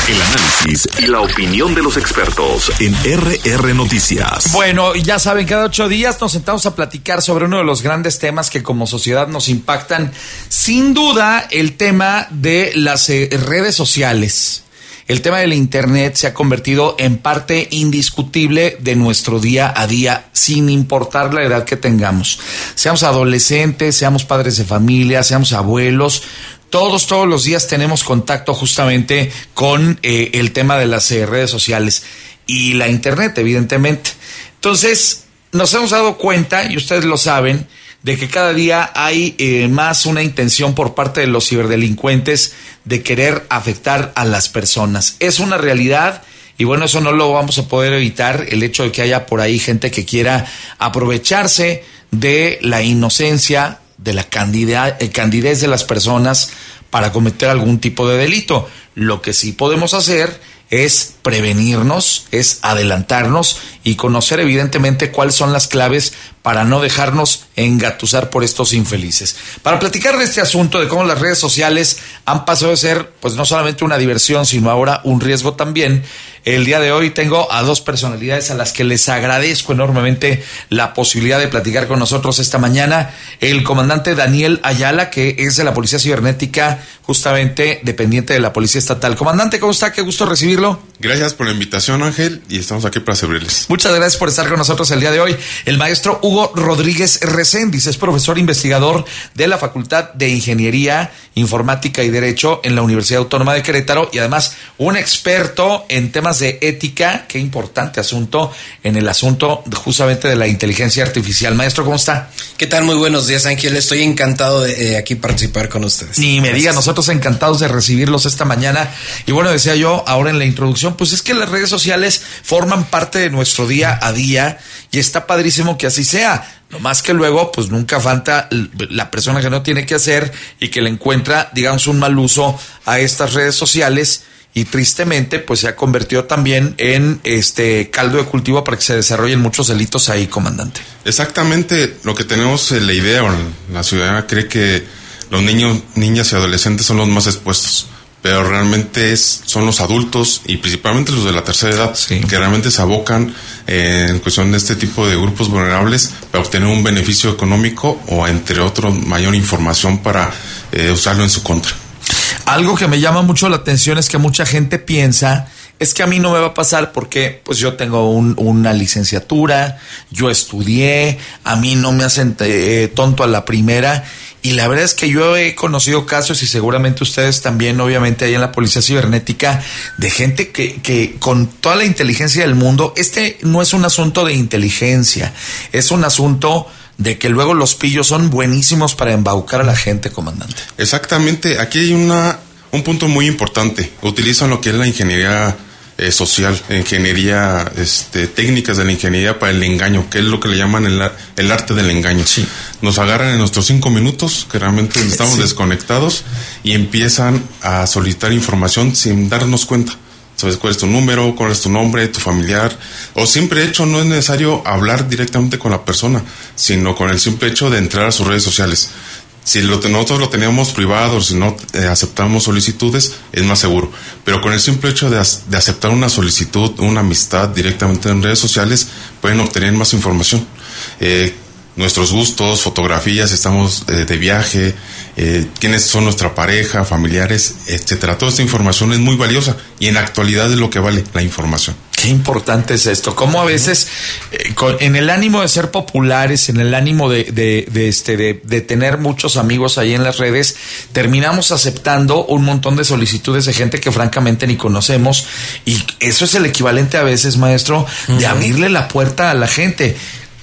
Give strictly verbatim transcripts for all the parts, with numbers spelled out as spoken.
El análisis y la opinión de los expertos en R R Noticias. Bueno, ya saben, cada ocho días nos sentamos a platicar sobre uno de los grandes temas que como sociedad nos impactan. Sin duda, el tema de las eh, redes sociales. El tema del internet se ha convertido en parte indiscutible de nuestro día a día, sin importar la edad que tengamos. Seamos adolescentes, seamos padres de familia, seamos abuelos, todos, todos los días tenemos contacto justamente con eh, el tema de las eh, redes sociales y la internet, evidentemente. Entonces, nos hemos dado cuenta, y ustedes lo saben, de que cada día hay eh, más una intención por parte de los ciberdelincuentes de querer afectar a las personas. Es una realidad y bueno, eso no lo vamos a poder evitar, el hecho de que haya por ahí gente que quiera aprovecharse de la inocencia, de la candidez, eh, candidez de las personas para cometer algún tipo de delito. Lo que sí podemos hacer es prevenirnos, es adelantarnos y conocer evidentemente cuáles son las claves para no dejarnos engatusar por estos infelices. Para platicar de este asunto, de cómo las redes sociales han pasado de ser pues no solamente una diversión, sino ahora un riesgo también, el día de hoy tengo a dos personalidades a las que les agradezco enormemente la posibilidad de platicar con nosotros esta mañana. El comandante Daniel Ayala, que es de la Policía Cibernética, justamente dependiente de la Policía Estatal. Comandante, ¿cómo está? Qué gusto recibirlo. Gracias por la invitación, Ángel, y estamos aquí para servirles. Muchas gracias por estar con nosotros el día de hoy. El maestro Hugo Rodríguez Reséndiz es profesor investigador de la Facultad de Ingeniería, Informática y Derecho en la Universidad Autónoma de Querétaro y además un experto en temas de ética. Qué importante asunto en el asunto justamente de la inteligencia artificial. Maestro, ¿cómo está? ¿Qué tal? Muy buenos días, Ángel. Estoy encantado de eh, aquí participar con ustedes. Ni me diga, nosotros encantados de recibirlos esta mañana. Y bueno, decía yo ahora en la introducción, pues es que las redes sociales forman parte de nuestro día a día y está padrísimo que así sea. No más que luego, pues nunca falta la persona que no tiene que hacer y que le encuentra, digamos, un mal uso a estas redes sociales y tristemente, pues se ha convertido también en este caldo de cultivo para que se desarrollen muchos delitos ahí, comandante. Exactamente, lo que tenemos, la idea, o la ciudadanía cree que los niños, niñas y adolescentes son los más expuestos, pero realmente es, son los adultos y principalmente los de la tercera edad, sí, que realmente se abocan eh, en cuestión de este tipo de grupos vulnerables para obtener un beneficio económico o, entre otros, mayor información para eh, usarlo en su contra. Algo que me llama mucho la atención es que mucha gente piensa, es que a mí no me va a pasar porque pues yo tengo un, una licenciatura, yo estudié, a mí no me hacen eh, tonto a la primera. Y la verdad es que yo he conocido casos, y seguramente ustedes también, obviamente, ahí en la Policía Cibernética, de gente que, que con toda la inteligencia del mundo, este no es un asunto de inteligencia, es un asunto de que luego los pillos son buenísimos para embaucar a la gente, comandante. Exactamente, aquí hay una un punto muy importante. Utilizan lo que es la ingeniería eh, social, ingeniería, este, técnicas de la ingeniería para el engaño, que es lo que le llaman el, el arte del engaño. Sí. Nos agarran en nuestros cinco minutos, que realmente estamos sí. desconectados, y empiezan a solicitar información sin darnos cuenta. Sabes cuál es tu número, cuál es tu nombre, tu familiar, o simple hecho, no es necesario hablar directamente con la persona, sino con el simple hecho de entrar a sus redes sociales. Si lo, nosotros lo teníamos privado, si no eh, aceptamos solicitudes, es más seguro. Pero con el simple hecho de, de aceptar una solicitud, una amistad directamente en redes sociales, pueden obtener más información. Eh, nuestros gustos, fotografías, estamos eh, de viaje, eh, quiénes son nuestra pareja, familiares, etcétera. Toda esta información es muy valiosa y en la actualidad es lo que vale la información. Qué importante es esto. Cómo a veces, eh, con, en el ánimo de ser populares, en el ánimo de, de, de, este, de, de tener muchos amigos ahí en las redes, terminamos aceptando un montón de solicitudes de gente que francamente ni conocemos. Y eso es el equivalente a veces, maestro, uh-huh. de abrirle la puerta a la gente.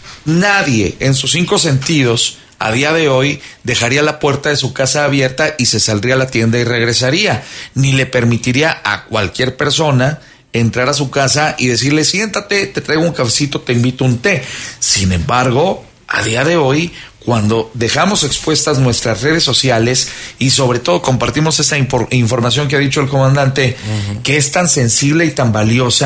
Nadie en sus cinco sentidos a día de hoy dejaría la puerta de su casa abierta y se saldría a la tienda y regresaría. Ni le permitiría a cualquier persona entrar a su casa y decirle, siéntate, te traigo un cafecito, te invito un té. Sin embargo, a día de hoy, cuando dejamos expuestas nuestras redes sociales y sobre todo compartimos esta impor- información que ha dicho el comandante, uh-huh. que es tan sensible y tan valiosa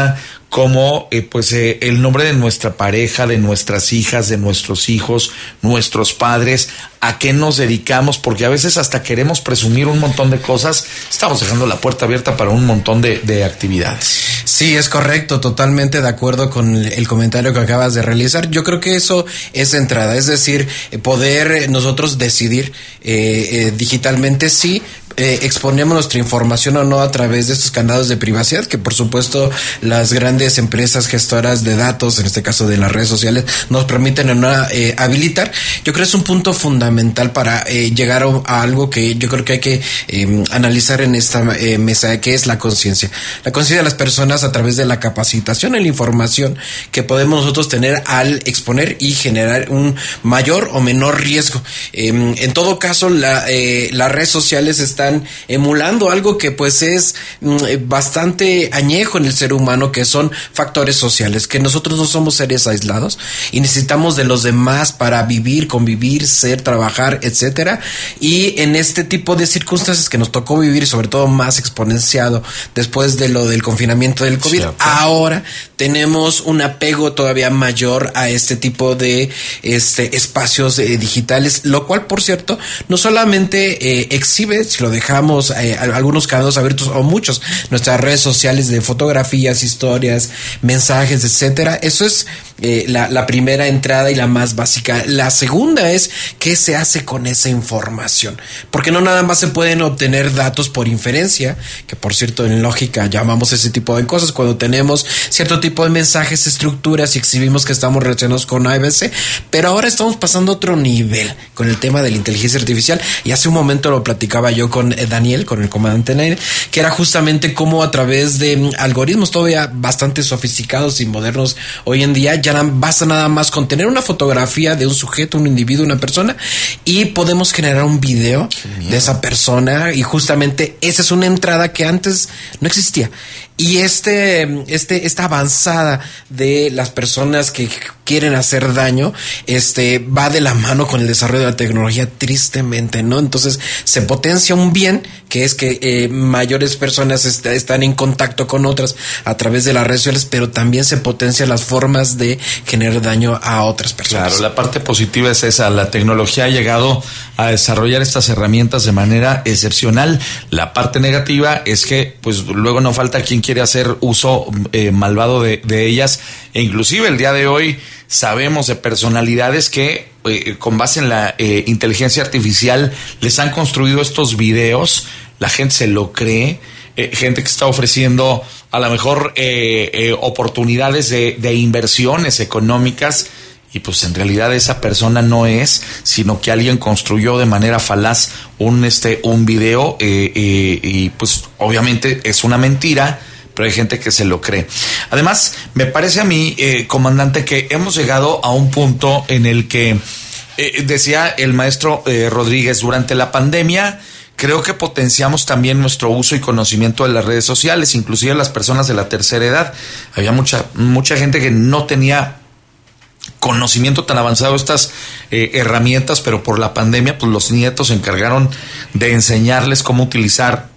como eh, pues eh, el nombre de nuestra pareja, de nuestras hijas, de nuestros hijos, nuestros padres, a qué nos dedicamos, porque a veces hasta queremos presumir un montón de cosas, estamos dejando la puerta abierta para un montón de, de actividades. Sí, es correcto, totalmente de acuerdo con el comentario que acabas de realizar. Yo creo que eso es de entrada, es decir, poder nosotros decidir eh, eh, digitalmente si Eh, exponemos nuestra información o no a través de estos candados de privacidad que por supuesto las grandes empresas gestoras de datos, en este caso de las redes sociales, nos permiten una, eh, habilitar. Yo creo que es un punto fundamental para eh, llegar a, a algo que yo creo que hay que eh, analizar en esta eh, mesa, que es la conciencia. La conciencia de las personas a través de la capacitación y la información que podemos nosotros tener al exponer y generar un mayor o menor riesgo. Eh, en todo caso, la, eh, las redes sociales están emulando algo que pues es mm, bastante añejo en el ser humano, que son factores sociales, que nosotros no somos seres aislados y necesitamos de los demás para vivir, convivir, ser, trabajar, etcétera. Y en este tipo de circunstancias que nos tocó vivir, sobre todo más exponenciado después de lo del confinamiento del COVID, sí, okay. Ahora tenemos un apego todavía mayor a este tipo de este espacios eh, digitales, lo cual, por cierto, no solamente eh, exhibe, si lo dejamos eh, algunos canales abiertos o muchos, nuestras redes sociales de fotografías, historias, mensajes, etcétera. Eso es eh, la, la primera entrada y la más básica. La segunda es qué se hace con esa información, porque no nada más se pueden obtener datos por inferencia, que por cierto en lógica llamamos ese tipo de cosas cuando tenemos cierto tipo de mensajes, estructuras y exhibimos que estamos relacionados con A B C, pero ahora estamos pasando a otro nivel con el tema de la inteligencia artificial, y hace un momento lo platicaba yo con Daniel, con el comandante Nair, que era justamente cómo a través de algoritmos todavía bastante sofisticados y modernos hoy en día, ya basta nada más con tener una fotografía de un sujeto, un individuo, una persona, y podemos generar un video de esa persona, y justamente esa es una entrada que antes no existía. Y este, este, esta avanzada de las personas que quieren hacer daño, este, va de la mano con el desarrollo de la tecnología, tristemente, ¿no? Entonces, se potencia un bien, que es que eh, mayores personas est- están en contacto con otras a través de las redes sociales, pero también se potencian las formas de generar daño a otras personas. Claro, la parte positiva es esa, la tecnología ha llegado a desarrollar estas herramientas de manera excepcional. La parte negativa es que, pues, luego no falta quien quiere hacer uso eh, malvado de, de ellas, e inclusive el día de hoy sabemos de personalidades que eh, con base en la eh, inteligencia artificial les han construido estos videos, la gente se lo cree, eh, gente que está ofreciendo a lo mejor eh, eh, oportunidades de, de inversiones económicas, y pues en realidad esa persona no es, sino que alguien construyó de manera falaz un este un video eh, eh, y pues obviamente es una mentira, pero hay gente que se lo cree. Además, me parece a mí, eh, comandante, que hemos llegado a un punto en el que, eh, decía el maestro eh, Rodríguez, durante la pandemia, creo que potenciamos también nuestro uso y conocimiento de las redes sociales, inclusive las personas de la tercera edad. Había mucha, mucha gente que no tenía conocimiento tan avanzado de estas eh, herramientas, pero por la pandemia, pues los nietos se encargaron de enseñarles cómo utilizar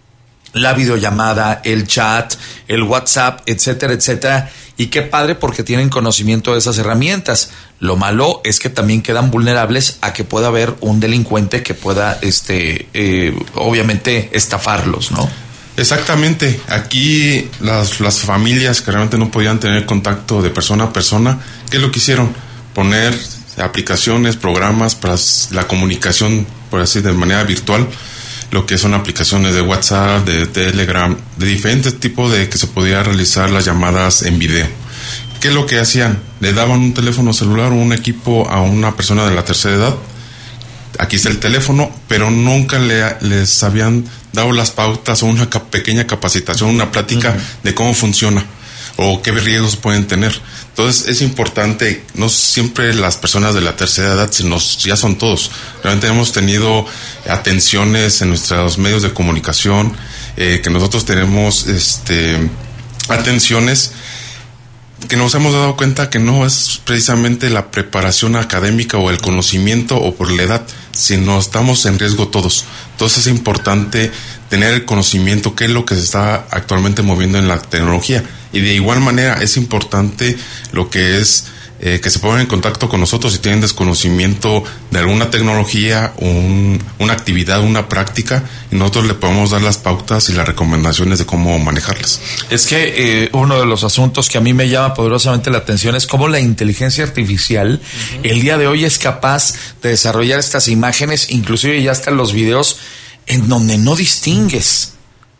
la videollamada, el chat, el WhatsApp, etcétera, etcétera. Y qué padre, porque tienen conocimiento de esas herramientas. Lo malo es que también quedan vulnerables a que pueda haber un delincuente que pueda, este, eh, obviamente, estafarlos, ¿no? Exactamente. Aquí las, las familias que realmente no podían tener contacto de persona a persona, ¿qué es lo que hicieron? Poner aplicaciones, programas para la comunicación, por así de manera virtual, lo que son aplicaciones de WhatsApp, de Telegram, de diferentes tipos de que se podía realizar las llamadas en video. ¿Qué es lo que hacían? Le daban un teléfono celular o un equipo a una persona de la tercera edad. Aquí está el teléfono, pero nunca le, les habían dado las pautas o una ca- pequeña capacitación, una plática uh-huh. de cómo funciona o qué riesgos pueden tener. Entonces es importante, no siempre las personas de la tercera edad, sino ya son todos. Realmente hemos tenido atenciones en nuestros medios de comunicación, eh, que nosotros tenemos este, atenciones que nos hemos dado cuenta que no es precisamente la preparación académica o el conocimiento o por la edad, sino estamos en riesgo todos. Entonces es importante tener el conocimiento, qué es lo que se está actualmente moviendo en la tecnología. Y de igual manera es importante lo que es eh, que se pongan en contacto con nosotros si tienen desconocimiento de alguna tecnología, un, una actividad, una práctica, y nosotros le podemos dar las pautas y las recomendaciones de cómo manejarlas. Es que eh, uno de los asuntos que a mí me llama poderosamente la atención es cómo la inteligencia artificial uh-huh. el día de hoy es capaz de desarrollar estas imágenes, inclusive ya hasta los videos, en donde no distingues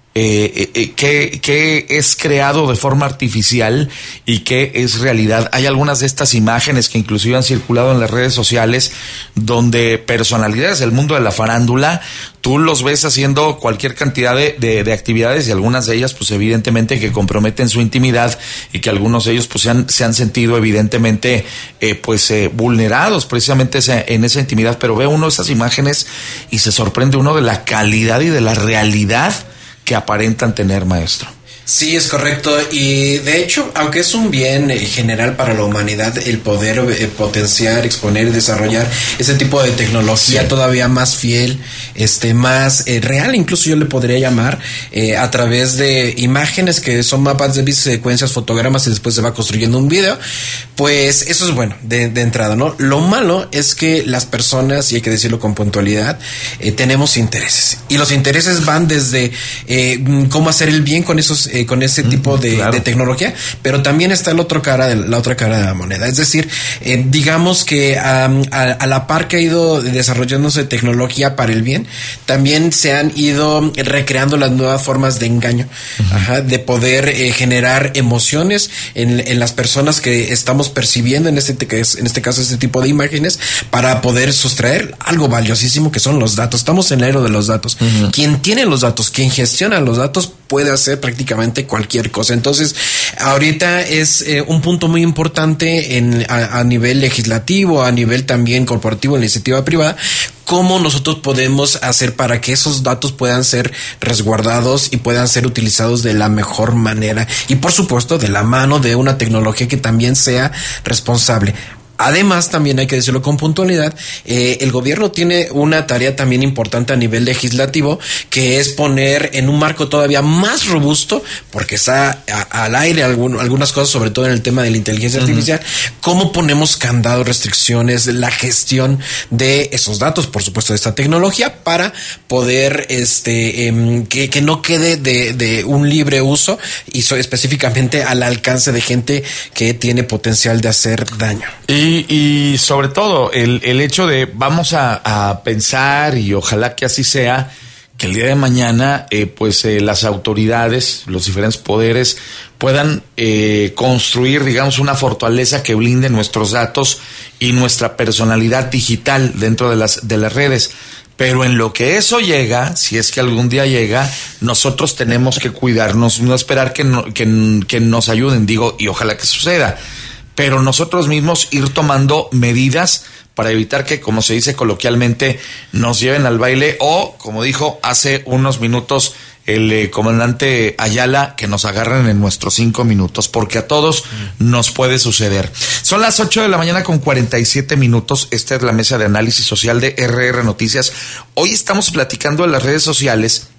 Eh, eh, qué, qué es creado de forma artificial y qué es realidad. Hay algunas de estas imágenes que inclusive han circulado en las redes sociales donde personalidades del mundo de la farándula, tú los ves haciendo cualquier cantidad de, de, de actividades, y algunas de ellas pues evidentemente que comprometen su intimidad, y que algunos de ellos pues se han, se han sentido evidentemente eh, pues eh, vulnerados precisamente ese, en esa intimidad. Pero ve uno esas imágenes y se sorprende uno de la calidad y de la realidad que aparentan tener, maestro. Sí, es correcto, y de hecho, aunque es un bien eh, general para la humanidad el poder eh, potenciar, exponer y desarrollar ese tipo de tecnología sí. todavía más fiel, este, más eh, real, incluso yo le podría llamar, eh, a través de imágenes que son mapas de secuencias, fotogramas, y después se va construyendo un video, pues eso es bueno de, de entrada, ¿no? Lo malo es que las personas, y hay que decirlo con puntualidad, eh, tenemos intereses, y los intereses van desde eh, cómo hacer el bien con esos eh, con ese tipo de, claro. de tecnología, pero también está la otra cara de la otra cara de la moneda. Es decir, eh, digamos que um, a, a la par que ha ido desarrollándose tecnología para el bien, también se han ido recreando las nuevas formas de engaño, uh-huh. ajá, de poder eh, generar emociones en, en las personas que estamos percibiendo en este en este caso este tipo de imágenes, para poder sustraer algo valiosísimo que son los datos. Estamos en la era de los datos. Uh-huh. Quien tiene los datos, quien gestiona los datos, puede hacer prácticamente cualquier cosa. Entonces, ahorita es eh, un punto muy importante en a, a nivel legislativo, a nivel también corporativo, en la iniciativa privada, cómo nosotros podemos hacer para que esos datos puedan ser resguardados y puedan ser utilizados de la mejor manera, y por supuesto de la mano de una tecnología que también sea responsable. Además, también hay que decirlo con puntualidad, eh, el gobierno tiene una tarea también importante a nivel legislativo, que es poner en un marco todavía más robusto, porque está a, al aire algún, algunas cosas, sobre todo en el tema de la inteligencia artificial, uh-huh. cómo ponemos candados, restricciones, la gestión de esos datos, por supuesto de esta tecnología, para poder este eh, que, que no quede de, de un libre uso, y so, específicamente al alcance de gente que tiene potencial de hacer daño. Y Y, y sobre todo el, el hecho de vamos a, a pensar, y ojalá que así sea, que el día de mañana eh, pues eh, las autoridades, los diferentes poderes puedan eh, construir, digamos, una fortaleza que blinde nuestros datos y nuestra personalidad digital dentro de las, de las redes. Pero en lo que eso llega, si es que algún día llega, nosotros tenemos que cuidarnos, no esperar que, no, que, que nos ayuden, digo, y ojalá que suceda. Pero nosotros mismos ir tomando medidas para evitar que, como se dice coloquialmente, nos lleven al baile, o, como dijo hace unos minutos el eh, comandante Ayala, que nos agarren en nuestros cinco minutos, porque a todos nos puede suceder. Son las ocho de la mañana con cuarenta y siete minutos. Esta es la mesa de análisis social de R R Noticias. Hoy estamos platicando de las redes sociales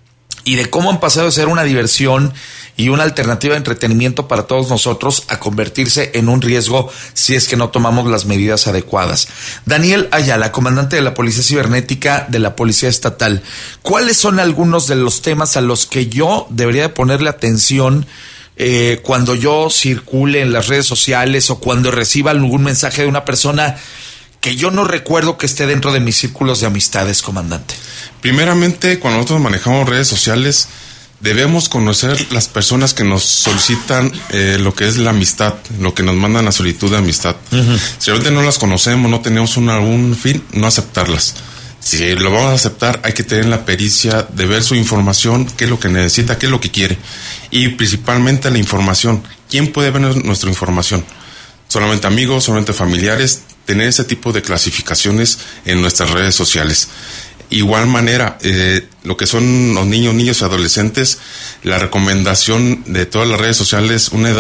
y de cómo han pasado de ser una diversión y una alternativa de entretenimiento para todos nosotros a convertirse en un riesgo si es que no tomamos las medidas adecuadas. Daniel Ayala, comandante de la Policía Cibernética de la Policía Estatal, ¿cuáles son algunos de los temas a los que yo debería de ponerle atención eh, cuando yo circule en las redes sociales, o cuando reciba algún mensaje de una persona que yo no recuerdo que esté dentro de mis círculos de amistades, comandante? Primeramente, cuando nosotros manejamos redes sociales, debemos conocer las personas que nos solicitan eh, lo que es la amistad, lo que nos mandan a solicitud de amistad. Uh-huh. Si realmente no las conocemos, no tenemos un, algún fin, no aceptarlas. Si lo vamos a aceptar, hay que tener la pericia de ver su información, qué es lo que necesita, qué es lo que quiere. Y principalmente la información. ¿Quién puede ver nuestra información? Solamente amigos, solamente familiares. Tener ese tipo de clasificaciones en nuestras redes sociales. Igual manera, eh, lo que son los niños, niños y adolescentes, la recomendación de todas las redes sociales, una edad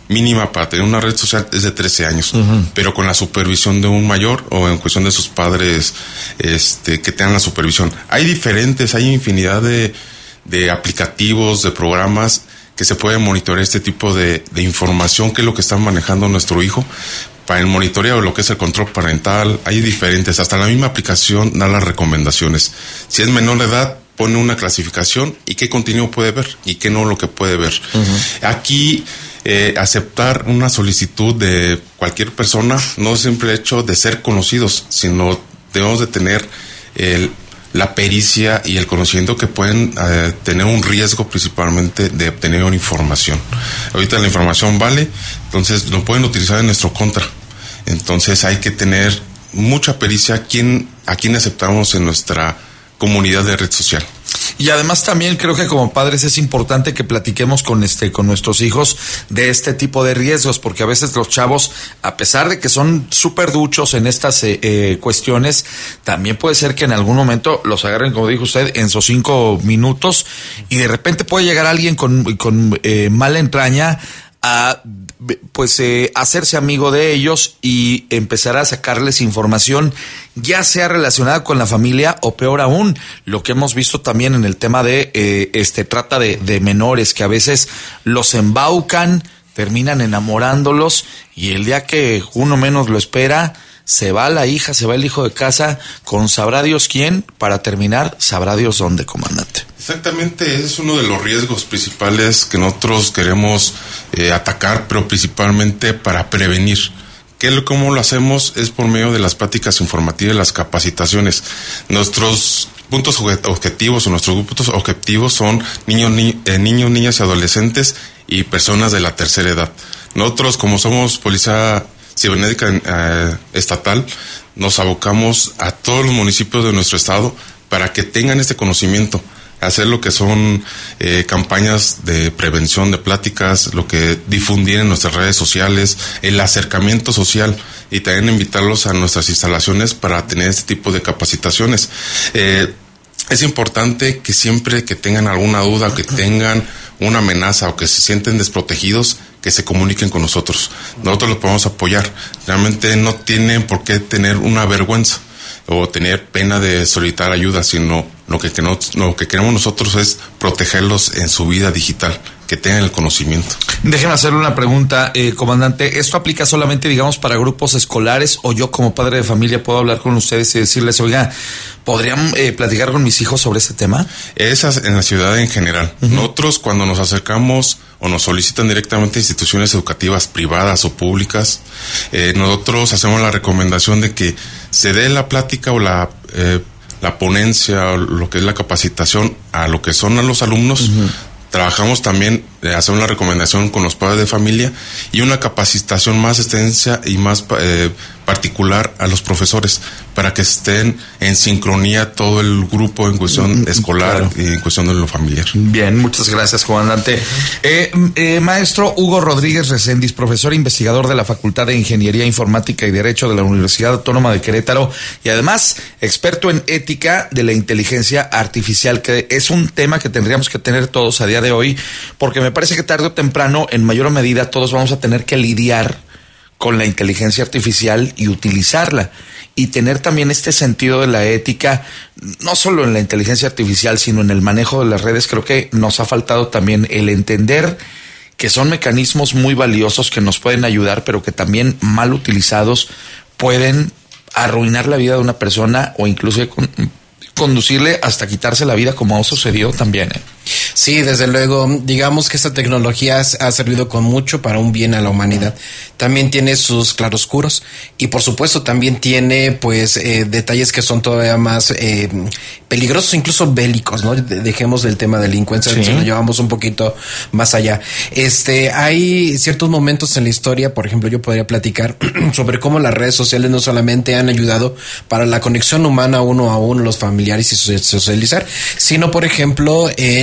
mínima para tener una red social es de trece años, uh-huh. pero con la supervisión de un mayor o en cuestión de sus padres este, que tengan la supervisión. Hay diferentes, hay infinidad de, de aplicativos, de programas que se pueden monitorear este tipo de, de información, que es lo que está manejando nuestro hijo. Para el monitoreo, lo que es el control parental, hay diferentes, hasta la misma aplicación da las recomendaciones. Si es menor de edad, pone una clasificación y qué contenido puede ver y qué no lo que puede ver. Uh-huh. Aquí, eh, aceptar una solicitud de cualquier persona no es siempre el hecho de ser conocidos, sino debemos de tener el la pericia y el conocimiento que pueden eh, tener un riesgo principalmente de obtener una información. Ahorita la información vale, entonces lo pueden utilizar en nuestro contra. Entonces hay que tener mucha pericia a quién, a quién aceptamos en nuestra comunidad de red social. Y además también creo que como padres es importante que platiquemos con este con nuestros hijos de este tipo de riesgos, porque a veces los chavos, a pesar de que son súper duchos en estas eh, eh, cuestiones, también puede ser que en algún momento los agarren, como dijo usted, en sus cinco minutos y de repente puede llegar alguien con, con eh, mala entraña a pues eh, hacerse amigo de ellos y empezar a sacarles información, ya sea relacionada con la familia o peor aún, lo que hemos visto también en el tema de eh, este trata de, de menores, que a veces los embaucan, terminan enamorándolos y el día que uno menos lo espera, se va la hija, se va el hijo de casa con sabrá Dios quién, para terminar, sabrá Dios dónde, comandante. Exactamente, ese es uno de los riesgos principales que nosotros queremos eh, atacar, pero principalmente para prevenir. ¿Qué, ¿Cómo lo hacemos? Es por medio de las pláticas informativas y las capacitaciones. Nuestros puntos objetivos o nuestros puntos objetivos son niños, ni, eh, niños, niñas y adolescentes y personas de la tercera edad. Nosotros, como somos policía cibernética eh, estatal, nos abocamos a todos los municipios de nuestro estado para que tengan este conocimiento, hacer lo que son eh, campañas de prevención, de pláticas, lo que difundir en nuestras redes sociales, el acercamiento social y también invitarlos a nuestras instalaciones para tener este tipo de capacitaciones. Eh, es importante que siempre que tengan alguna duda, que tengan una amenaza o que se sienten desprotegidos, que se comuniquen con nosotros. Nosotros los podemos apoyar. Realmente no tienen por qué tener una vergüenza o tener pena de solicitar ayuda, sino lo que, que no, lo que queremos nosotros es protegerlos en su vida digital, que tengan el conocimiento. Déjeme hacerle una pregunta, eh, comandante. ¿Esto aplica solamente, digamos, para grupos escolares o yo como padre de familia puedo hablar con ustedes y decirles, oiga, ¿podrían eh, platicar con mis hijos sobre este tema? Esas en la ciudad en general. Uh-huh. Nosotros cuando nos acercamos o nos solicitan directamente instituciones educativas privadas o públicas, eh, nosotros hacemos la recomendación de que se dé la plática o la eh, la ponencia o lo que es la capacitación a lo que son a los alumnos. Uh-huh. Trabajamos también, eh, hacemos la recomendación con los padres de familia y una capacitación más extensa y más eh, particular a los profesores para que estén en sincronía todo el grupo en cuestión mm, escolar claro. y en cuestión de lo familiar. Bien, muchas gracias, comandante. Eh, eh, maestro Hugo Rodríguez Recendis, profesor e investigador de la Facultad de Ingeniería Informática y Derecho de la Universidad Autónoma de Querétaro y además experto en ética de la inteligencia artificial, que es un tema que tendríamos que tener todos a día de hoy, porque me parece que tarde o temprano, en mayor medida, todos vamos a tener que lidiar con la inteligencia artificial y utilizarla y tener también este sentido de la ética, no solo en la inteligencia artificial, sino en el manejo de las redes. Creo que nos ha faltado también el entender que son mecanismos muy valiosos que nos pueden ayudar, pero que también mal utilizados pueden arruinar la vida de una persona o incluso con, conducirle hasta quitarse la vida, como ha sucedido también, ¿eh? Sí, desde luego, digamos que esta tecnología ha servido con mucho para un bien a la humanidad. También tiene sus claroscuros y por supuesto también tiene pues eh, detalles que son todavía más eh, peligrosos, incluso bélicos, ¿no? Dejemos el tema de delincuencia, sí. Lo llevamos un poquito más allá. Este, hay ciertos momentos en la historia, por ejemplo, yo podría platicar sobre cómo las redes sociales no solamente han ayudado para la conexión humana uno a uno, los familiares y socializar, sino por ejemplo en eh,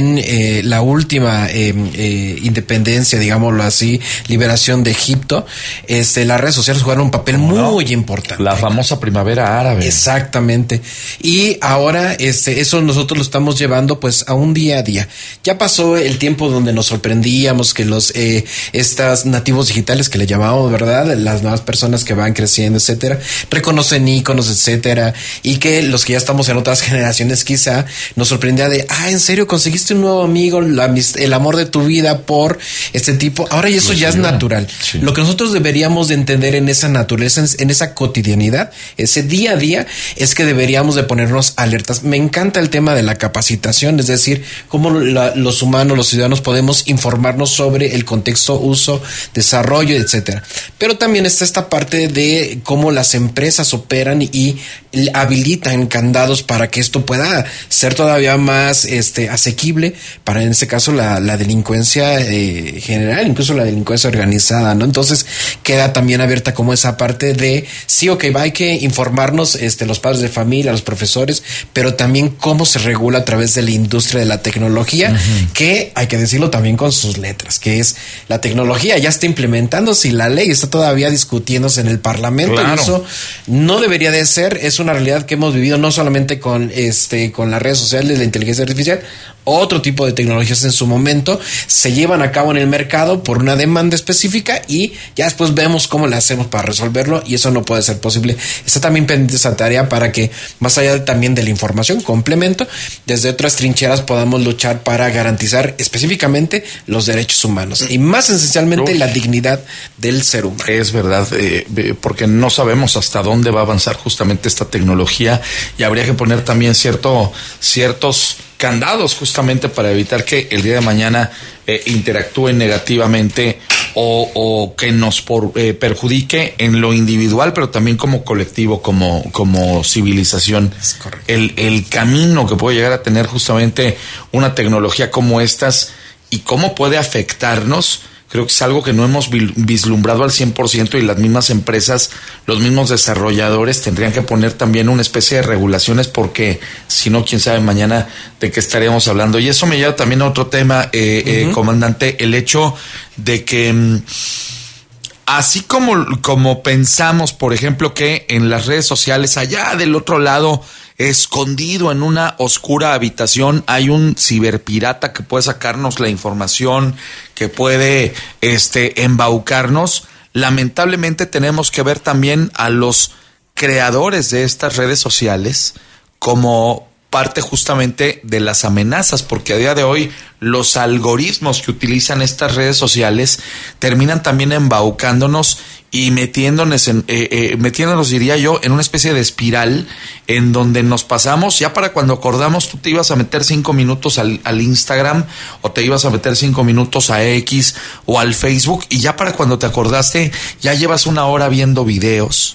eh, la última eh, eh, independencia, digámoslo así, liberación de Egipto, este, las redes sociales jugaron un papel muy no? importante. La famosa primavera árabe. Exactamente. Y ahora este, eso nosotros lo estamos llevando pues a un día a día. Ya pasó el tiempo donde nos sorprendíamos que los eh, estas nativos digitales que le llamamos, ¿verdad? Las nuevas personas que van creciendo, etcétera, reconocen íconos, etcétera, y que los que ya estamos en otras generaciones quizá nos sorprendía de, ah, ¿en serio conseguiste un nuevo amigo, la, el amor de tu vida por este tipo? Ahora y eso pues ya sí, es natural. Sí. Lo que nosotros deberíamos de entender en esa naturaleza, en esa cotidianidad, ese día a día, es que deberíamos de ponernos alertas. Me encanta el tema de la capacitación, es decir, cómo la, los humanos, los ciudadanos podemos informarnos sobre el contexto, uso, desarrollo, etcétera. Pero también está esta parte de cómo las empresas operan y habilitan candados para que esto pueda ser todavía más este asequible para, en este caso, la, la delincuencia eh, general, incluso la delincuencia organizada, ¿no? Entonces queda también abierta como esa parte de sí, ok, hay que informarnos este los padres de familia, los profesores, pero también cómo se regula a través de la industria de la tecnología, uh-huh. que hay que decirlo también con sus letras, que es la tecnología ya está implementándose y la ley está todavía discutiéndose en el Parlamento. Claro. Y eso no debería de ser, es una realidad que hemos vivido no solamente con este con las redes sociales, la inteligencia artificial, otro tipo de tecnologías en su momento se llevan a cabo en el mercado por una demanda específica y ya después vemos cómo le hacemos para resolverlo, y eso no puede ser posible. Está también pendiente esa tarea para que, más allá de, también de la información, complemento, desde otras trincheras podamos luchar para garantizar específicamente los derechos humanos y más esencialmente Uf. la dignidad del ser humano. Es verdad, eh, porque no sabemos hasta dónde va a avanzar justamente esta tecnología y habría que poner también cierto, ciertos candados justamente para evitar que el día de mañana eh, interactúen negativamente o, o que nos por, eh, perjudique en lo individual, pero también como colectivo, como, como civilización. Es correcto. El, el camino que puede llegar a tener justamente una tecnología como estas y cómo puede afectarnos, creo que es algo que no hemos vislumbrado al cien por ciento, y las mismas empresas, los mismos desarrolladores tendrían que poner también una especie de regulaciones, porque si no, quién sabe mañana de qué estaríamos hablando. Y eso me lleva también a otro tema, eh, uh-huh. eh, comandante, el hecho de que así como, como pensamos, por ejemplo, que en las redes sociales, allá del otro lado, escondido en una oscura habitación, hay un ciberpirata que puede sacarnos la información, que puede este, embaucarnos. Lamentablemente tenemos que ver también a los creadores de estas redes sociales como parte justamente de las amenazas, porque a día de hoy los algoritmos que utilizan estas redes sociales terminan también embaucándonos y metiéndonos, en, eh, eh, metiéndonos, diría yo, en una especie de espiral en donde nos pasamos, ya para cuando acordamos, tú te ibas a meter cinco minutos al, al Instagram o te ibas a meter cinco minutos a X o al Facebook, y ya para cuando te acordaste ya llevas una hora viendo videos,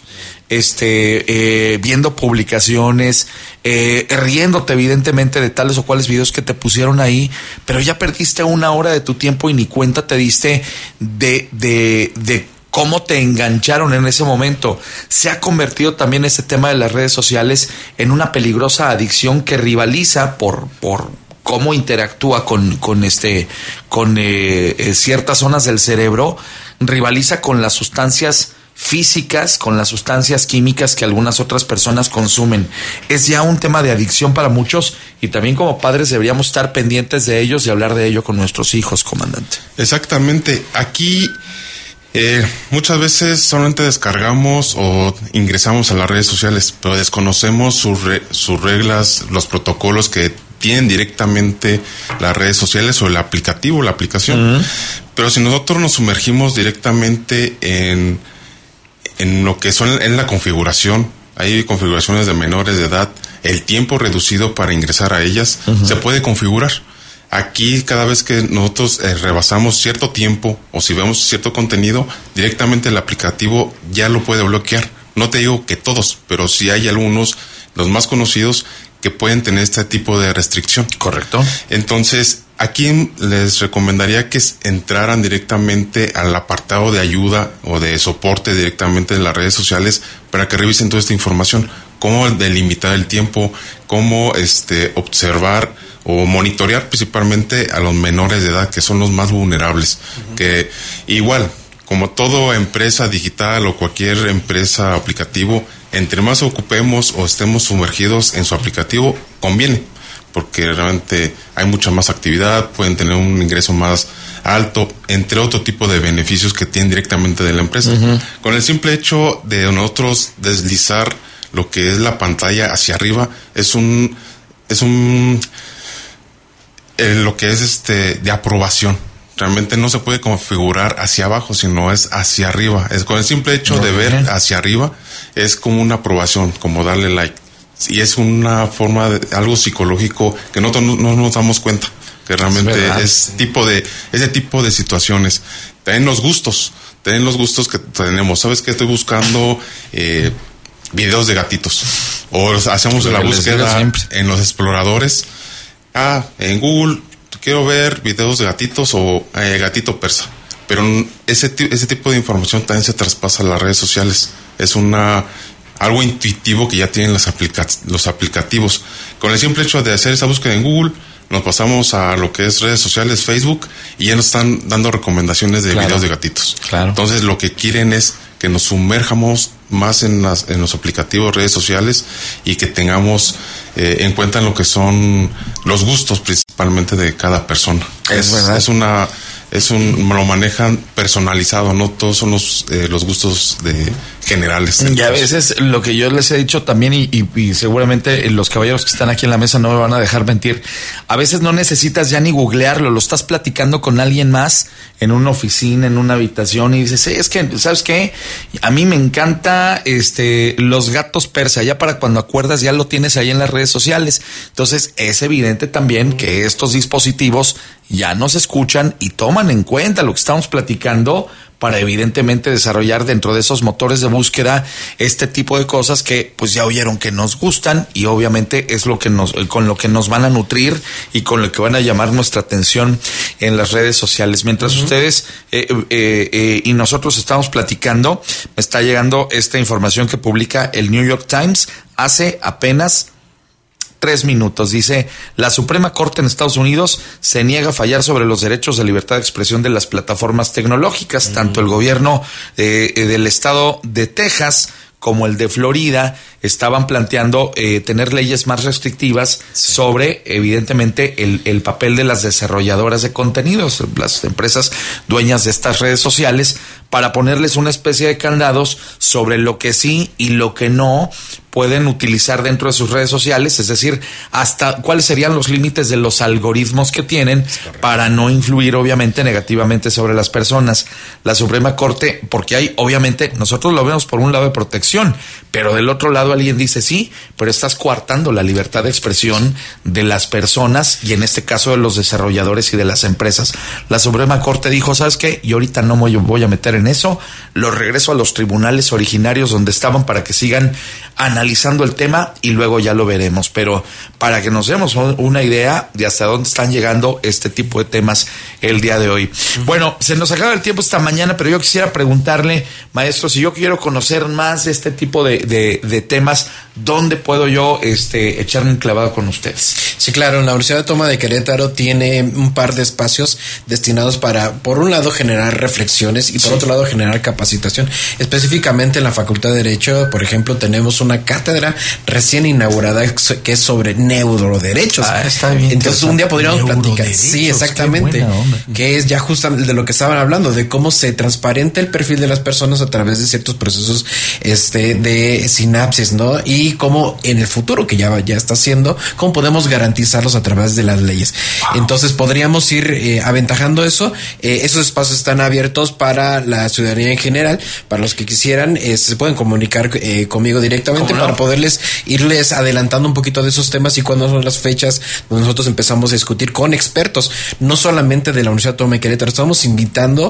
este, eh, viendo publicaciones, eh, riéndote evidentemente de tales o cuales videos que te pusieron ahí, pero ya perdiste una hora de tu tiempo y ni cuenta te diste de, de, de cómo te engancharon en ese momento. Se ha convertido también ese tema de las redes sociales en una peligrosa adicción que rivaliza por, por cómo interactúa con, con este, con eh, eh, ciertas zonas del cerebro, rivaliza con las sustancias físicas, con las sustancias químicas que algunas otras personas consumen. Es ya un tema de adicción para muchos, y también como padres deberíamos estar pendientes de ellos y hablar de ello con nuestros hijos, comandante. Exactamente. Aquí eh, muchas veces solamente descargamos o ingresamos a las redes sociales, pero desconocemos sus, re, sus reglas, los protocolos que tienen directamente las redes sociales o el aplicativo, la aplicación. Uh-huh. Pero si nosotros nos sumergimos directamente en en lo que son en la configuración, hay configuraciones de menores de edad, el tiempo reducido para ingresar a ellas, uh-huh. se puede configurar. Aquí, cada vez que nosotros eh, rebasamos cierto tiempo o si vemos cierto contenido, directamente el aplicativo ya lo puede bloquear. No te digo que todos, pero sí hay algunos, los más conocidos, que pueden tener este tipo de restricción. Correcto. Entonces, aquí les recomendaría que entraran directamente al apartado de ayuda o de soporte directamente de las redes sociales para que revisen toda esta información. Cómo delimitar el tiempo, cómo este observar o monitorear principalmente a los menores de edad, que son los más vulnerables. Uh-huh. Que igual, como toda empresa digital o cualquier empresa aplicativo, entre más ocupemos o estemos sumergidos en su aplicativo, conviene, porque realmente hay mucha más actividad, pueden tener un ingreso más alto, entre otro tipo de beneficios que tienen directamente de la empresa. Uh-huh. Con el simple hecho de nosotros deslizar lo que es la pantalla hacia arriba, es un es un eh, lo que es este de aprobación. Realmente no se puede configurar hacia abajo, sino es hacia arriba. Es con el simple hecho no, de ver bien. Hacia arriba, es como una aprobación, como darle like. Y es una forma de algo psicológico que nosotros no, no nos damos cuenta, que realmente es, es tipo de ese tipo de situaciones. También los gustos, también los gustos que tenemos. ¿Sabes qué? Estoy buscando eh, videos de gatitos. O hacemos la búsqueda en los exploradores. Ah, en Google quiero ver videos de gatitos o eh, gatito persa. Pero ese, ese tipo de información también se traspasa a las redes sociales. Es una algo intuitivo que ya tienen los, aplica- los aplicativos. Con el simple hecho de hacer esa búsqueda en Google, nos pasamos a lo que es redes sociales, Facebook, y ya nos están dando recomendaciones de claro. videos de gatitos. Claro. Entonces lo que quieren es que nos sumerjamos más en, las, en los aplicativos, redes sociales, y que tengamos eh, en cuenta lo que son los gustos principalmente de cada persona. Es, es, es una es un lo manejan personalizado, no todos son los eh, los gustos de generales. Y a veces lo que yo les he dicho también, y, y, y seguramente los caballeros que están aquí en la mesa no me van a dejar mentir, a veces no necesitas ya ni googlearlo, lo estás platicando con alguien más en una oficina, en una habitación, y dices, es que, ¿sabes qué? A mí me encanta este los gatos persa, ya para cuando acuerdas ya lo tienes ahí en las redes sociales. Entonces es evidente también que estos dispositivos ya nos escuchan y toman en cuenta lo que estamos platicando para evidentemente desarrollar dentro de esos motores de búsqueda este tipo de cosas que pues ya oyeron que nos gustan, y obviamente es lo que nos con lo que nos van a nutrir y con lo que van a llamar nuestra atención en las redes sociales. Mientras uh-huh. ustedes eh, eh, eh, y nosotros estamos platicando, me está llegando esta información que publica el New York Times hace apenas tres minutos. Dice, la Suprema Corte en Estados Unidos se niega a fallar sobre los derechos de libertad de expresión de las plataformas tecnológicas. Mm. Tanto el gobierno eh, del estado de Texas como el de Florida estaban planteando eh, tener leyes más restrictivas sí. sobre, evidentemente, el, el papel de las desarrolladoras de contenidos, las empresas dueñas de estas redes sociales, para ponerles una especie de candados sobre lo que sí y lo que no pueden utilizar dentro de sus redes sociales, es decir, hasta cuáles serían los límites de los algoritmos que tienen para no influir obviamente negativamente sobre las personas. La Suprema Corte, porque hay obviamente, nosotros lo vemos por un lado de protección, pero del otro lado alguien dice sí, pero estás coartando la libertad de expresión de las personas y en este caso de los desarrolladores y de las empresas. La Suprema Corte dijo, ¿sabes qué? Yo ahorita no me voy a meter en eso, lo regreso a los tribunales originarios donde estaban para que sigan analizando el tema y luego ya lo veremos, pero para que nos demos una idea de hasta dónde están llegando este tipo de temas el día de hoy. Uh-huh. Bueno, se nos acaba el tiempo esta mañana, pero yo quisiera preguntarle, maestro, si yo quiero conocer más de este tipo de, de, de temas, ¿dónde puedo yo este, echarme un clavado con ustedes? Sí, claro, la Universidad Autónoma de Querétaro tiene un par de espacios destinados para, por un lado, generar reflexiones y por sí. otro lado, generar capacitación. Específicamente en la Facultad de Derecho, por ejemplo, tenemos una cátedra recién inaugurada que es sobre neuroderechos. Ah, está bien. Entonces un día podríamos platicar. Sí, exactamente. Que es ya justamente de lo que estaban hablando, de cómo se transparenta el perfil de las personas a través de ciertos procesos este de sinapsis, ¿no? Y cómo en el futuro, que ya, ya está haciendo, cómo podemos garantizarlos a través de las leyes. Wow. Entonces podríamos ir eh, aventajando eso. Eh, esos espacios están abiertos para la ciudadanía en general, para los que quisieran, eh, se pueden comunicar eh, conmigo directamente no? para poderles irles adelantando un poquito de esos temas y cuándo son las fechas donde nosotros empezamos a discutir con expertos, no solamente de la Universidad Autónoma de Querétaro, estamos invitando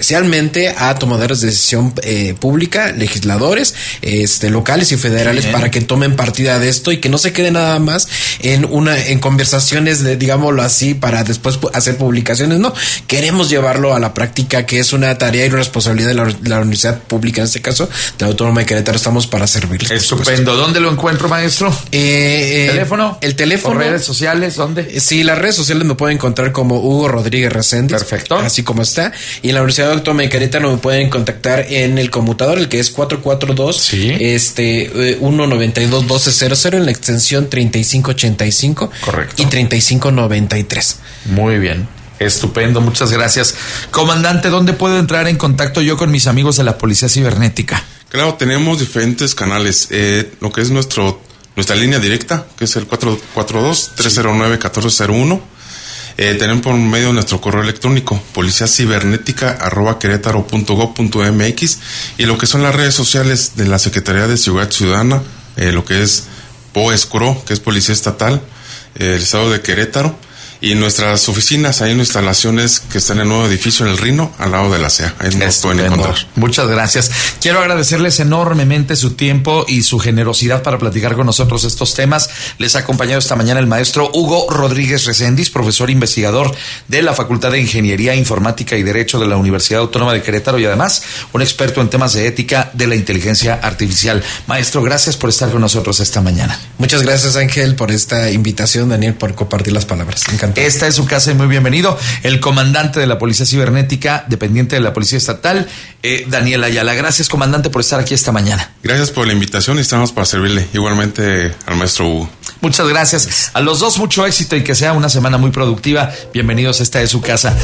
especialmente a tomadores de decisión eh, pública, legisladores este, locales y federales, bien, para que tomen partida de esto y que no se quede nada más en una en conversaciones de, digámoslo así, para después hacer publicaciones. No, queremos llevarlo a la práctica, que es una tarea y una responsabilidad de la, de la universidad pública, en este caso de la Autónoma de Querétaro. Estamos para servirles. Estupendo. ¿Dónde lo encuentro, maestro? Eh, ¿Teléfono? El teléfono. ¿Redes sociales? ¿Dónde? Sí, las redes sociales me pueden encontrar como Hugo Rodríguez Reséndiz. Perfecto. Así como está. Y en la Universidad Autónoma de Querétaro me pueden contactar en el conmutador, el que es cuatro cuatro dos, sí. este, uno nueve dos, doce cero cero, en la extensión treinta y cinco ochenta y cinco. Correcto. Y treinta y cinco noventa y tres. Muy bien. Estupendo, muchas gracias. Comandante, ¿dónde puedo entrar en contacto yo con mis amigos de la Policía Cibernética? Claro, tenemos diferentes canales. Eh, lo que es nuestro nuestra línea directa, que es el cuatro cuatro dos, tres cero nueve, uno cuatro cero uno. Eh, tenemos por medio de nuestro correo electrónico, policía cibernética arroba querétaro punto gob punto mx, y lo que son las redes sociales de la Secretaría de Seguridad Ciudadana, eh, lo que es POESCRO, que es Policía Estatal, eh, el Estado de Querétaro, y nuestras oficinas, ahí en instalaciones que están en el nuevo edificio en el Rino, al lado de la C E A. Ahí nos pueden encontrar. Muchas gracias. Quiero agradecerles enormemente su tiempo y su generosidad para platicar con nosotros estos temas. Les ha acompañado esta mañana el maestro Hugo Rodríguez Reséndiz, profesor investigador de la Facultad de Ingeniería Informática y Derecho de la Universidad Autónoma de Querétaro y además un experto en temas de ética de la inteligencia artificial. Maestro, gracias por estar con nosotros esta mañana. Muchas gracias, Ángel, por esta invitación, Daniel, por compartir las palabras. Encantado. Esta es su casa y muy bienvenido. El comandante de la Policía Cibernética, dependiente de la Policía Estatal, eh, Daniel Ayala. Gracias, comandante, por estar aquí esta mañana. Gracias por la invitación y estamos para servirle. Igualmente al maestro Hugo. Muchas gracias. A los dos mucho éxito y que sea una semana muy productiva. Bienvenidos, esta es su casa.